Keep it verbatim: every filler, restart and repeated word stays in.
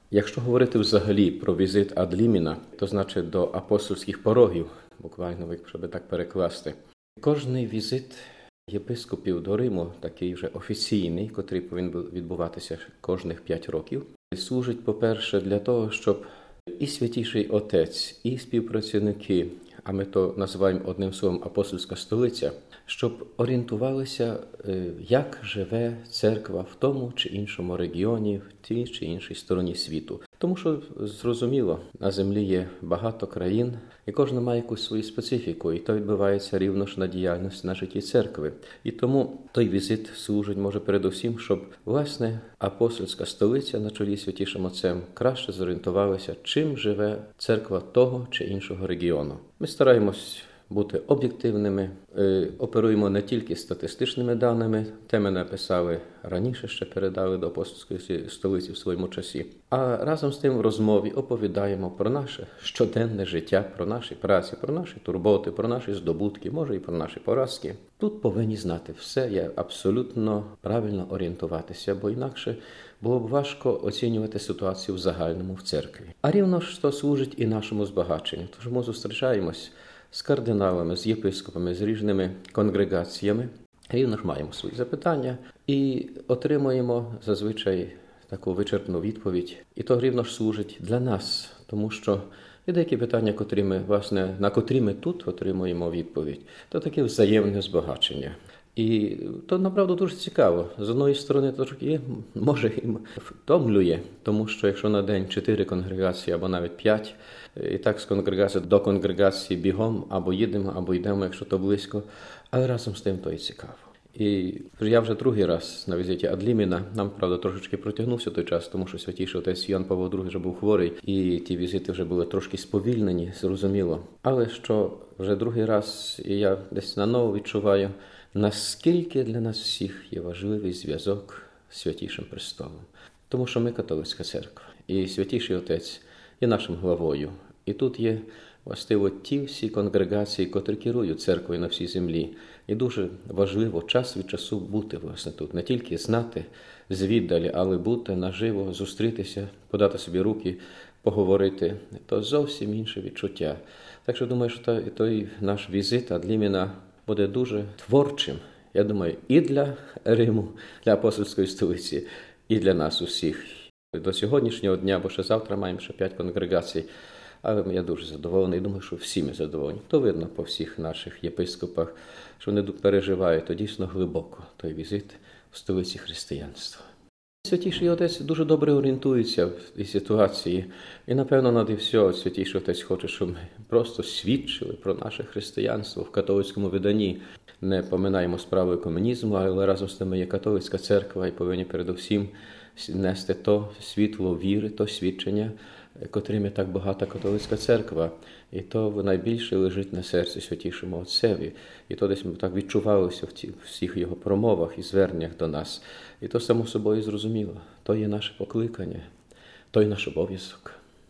Якщо говорити взагалі про візит ад ліміна, то значить до апостольських порогів, буквально, щоб так перекласти. Кожний візит єпископів до Риму, такий вже офіційний, котрий повинен відбуватися кожних п'ять років, служить, по-перше, для того, щоб і Святіший Отець, і співпрацівники, а ми то називаємо одним словом апостольська столиця, щоб орієнтувалися, як живе церква в тому чи іншому регіоні, в тій чи іншій стороні світу. Тому що, зрозуміло, на землі є багато країн, і кожна має якусь свою специфіку, і то відбувається рівно ж на діяльності на житті церкви. І тому той візит служить, може, передусім, щоб, власне, апостольська столиця на чолі Святішим Отцем краще зорієнтувалася, чим живе церква того чи іншого регіону. Ми стараємось бути об'єктивними, оперуємо не тільки статистичними даними, те ми написали раніше, ще передали до апостольської столиці в своєму часі, а разом з тим в розмові оповідаємо про наше щоденне життя, про наші праці, про наші турботи, про наші здобутки, може і про наші поразки. Тут повинні знати все, є абсолютно правильно орієнтуватися, бо інакше було б важко оцінювати ситуацію в загальному в церкві. А рівно ж то служить і нашому збагаченню, тож ми зустрічаємось з кардиналами, з єпископами, з різними конгрегаціями. Рівно ж маємо свої запитання і отримуємо зазвичай таку вичерпну відповідь. І то рівно ж служить для нас, тому що є деякі питання, котрі ми, власне, на котрі ми тут отримуємо відповідь, то таке взаємне збагачення. І то, направду, дуже цікаво. З одної сторони, трошки, може, і втомлює, тому що якщо на день чотири конгрегації або навіть п'ять, і так з конгрегації до конгрегації бігом, або їдемо, або йдемо, якщо то близько, але разом з тим то і цікаво. І я вже другий раз на візиті ад ліміна, нам, правда, трошечки протягнувся той час, тому що Святіший Отець Йоанн Павло другий вже був хворий, і ті візити вже були трошки сповільнені, зрозуміло. Але що вже другий раз, і я десь наново відчуваю, наскільки для нас всіх є важливий зв'язок з Святішим Престолом. Тому що ми католицька церква, і Святіший Отець є нашим главою. І тут є, властиво, ті всі конгрегації, котрі керують церквою на всій землі. І дуже важливо час від часу бути, власне, тут. Не тільки знати звіддалі, але бути наживо, зустрітися, подати собі руки, поговорити. То зовсім інше відчуття. Так що, думаю, що той наш візит ад ліміна буде дуже творчим, я думаю, і для Риму, для апостольської столиці, і для нас усіх. До сьогоднішнього дня, бо ще завтра маємо ще п'ять конгрегацій, але я дуже задоволений, думаю, що всі ми задоволені. То видно по всіх наших єпископах, що вони переживають то дійсно глибоко той візит в столиці християнства. Святіший Отець дуже добре орієнтується в цій ситуації. І, напевно, над і все, Святіший Отець хоче, щоб ми просто свідчили про наше християнство в католицькому виданні. Не поминаємо справи комунізму, але разом з тим є католицька церква і повинні передусім нести то світло віри, то свідчення, котрими так багата католицька церква. І то найбільше лежить на серці Святішому Отцеві. І то десь так відчувалося в всіх його промовах і зверненнях до нас. І то само собою зрозуміло. То є наше покликання, то є наш обов'язок.